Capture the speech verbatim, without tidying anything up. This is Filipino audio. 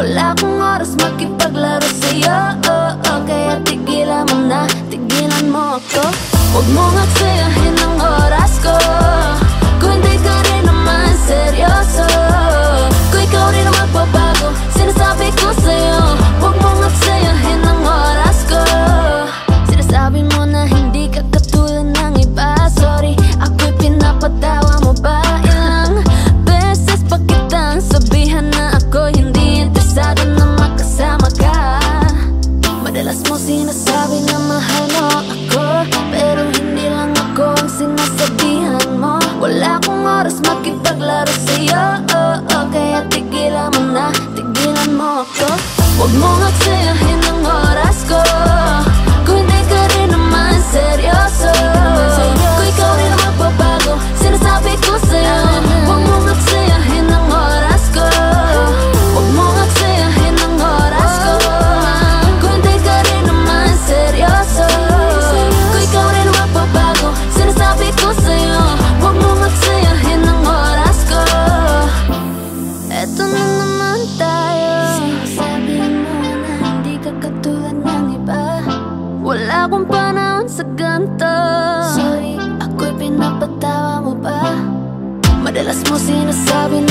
Wala akong oras makipaglaro sa'yo, oh, oh. Kaya tigilan mo na, tigilan mo ako. Huwag mong aksayahin ang oras ko kung hindi ka rin naman seryoso. Kung ikaw rin ang magbabago, sinasabi ko sa'yo, huwag mong aksayahin ang oras ko. Sinasabi mo na hindi ka katulad ng iba. Sorry, ako'y pinapatawa mo ba? Ilang beses pa kitang sabihan na ako hindi interesado na makasama ka. Madalas mo sinasabi na mahal mo ako, pero hindi lang ako ang sinasabihan mo. Wala akong oras makipaglaro sa'yo, oh, oh. Kaya tigilan mo na, tigilan mo ako. Huwag mong aksayahin ang oras ko kung hindi ka rin naman seryoso. Kung ikaw rin ang magbabago, sinasabi ko sa'yo, huwag mong aksayahin ang oras ko. Huwag mong aksayahin ang oras ko kung hindi ka rin naman seryoso. Kung ikaw rin ang magbabago, sinasabi ko sa'yo, huwag mong aksayahin ang oras ko. Eto na naman tayo, sinasabi mo na hindi ka katulad ng iba. Wala akong panahon sa ganito. Sorry, ako'y pinapatawa mo ba? Madalas mo sinasabi